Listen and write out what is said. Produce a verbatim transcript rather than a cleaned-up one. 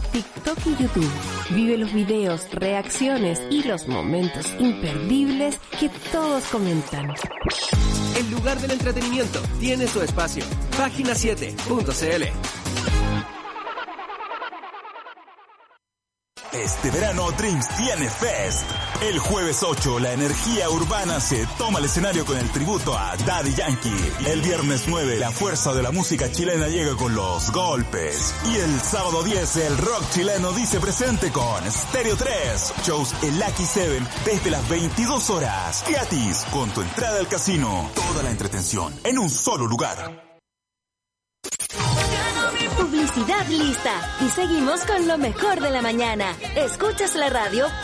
TikTok y YouTube. Vive los videos, reacciones y los momentos imperdibles que todos comentan. El lugar del entretenimiento tiene su espacio. Página siete punto c l. Este verano Dreams tiene Fest. El jueves ocho, la energía urbana se toma el escenario con el tributo a Daddy Yankee. El viernes nueve, la fuerza de la música chilena llega con Los Golpes. Y el sábado diez, el rock chileno dice presente con Stereo tres. Shows en Lucky Seven desde las veintidós horas. Gratis, con tu entrada al casino. Toda la entretención en un solo lugar. Publicidad lista. Y seguimos con lo mejor de la mañana. Escuchas la radio